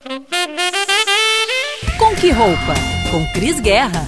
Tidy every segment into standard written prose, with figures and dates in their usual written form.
Com que roupa? Com Cris Guerra.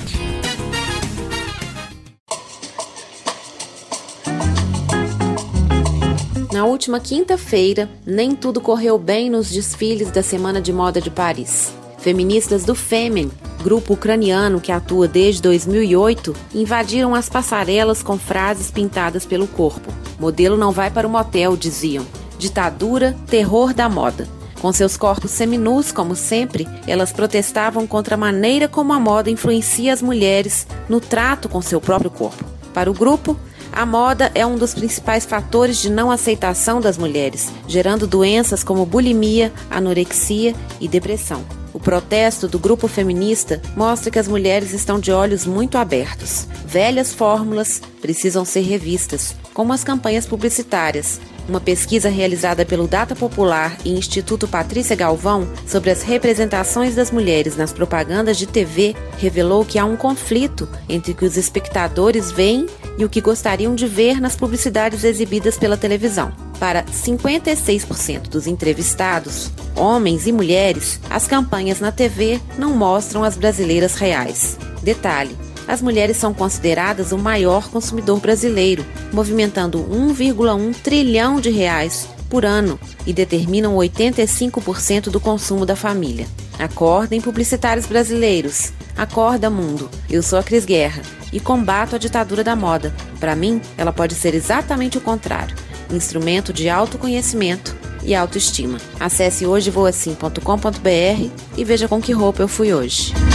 Na última quinta-feira, nem tudo correu bem nos desfiles da Semana de Moda de Paris. Feministas do Femen, grupo ucraniano que atua desde 2008, invadiram as passarelas com frases pintadas pelo corpo. Modelo não vai para o motel, diziam. Ditadura, terror da moda. Com seus corpos seminus, como sempre, elas protestavam contra a maneira como a moda influencia as mulheres no trato com seu próprio corpo. Para o grupo, a moda é um dos principais fatores de não aceitação das mulheres, gerando doenças como bulimia, anorexia e depressão. O protesto do grupo feminista mostra que as mulheres estão de olhos muito abertos. Velhas fórmulas precisam ser revistas, como as campanhas publicitárias. Uma pesquisa realizada pelo Data Popular e Instituto Patrícia Galvão sobre as representações das mulheres nas propagandas de TV revelou que há um conflito entre o que os espectadores veem e o que gostariam de ver nas publicidades exibidas pela televisão. Para 56% dos entrevistados, homens e mulheres, as campanhas na TV não mostram as brasileiras reais. Detalhe: as mulheres são consideradas o maior consumidor brasileiro, movimentando 1,1 trilhão de reais por ano e determinam 85% do consumo da família. Acordem, publicitários brasileiros. Acorda, mundo. Eu sou a Cris Guerra e combato a ditadura da moda. Para mim, ela pode ser exatamente o contrário. Instrumento de autoconhecimento e autoestima. Acesse hojevoasim.com.br e veja com que roupa eu fui hoje.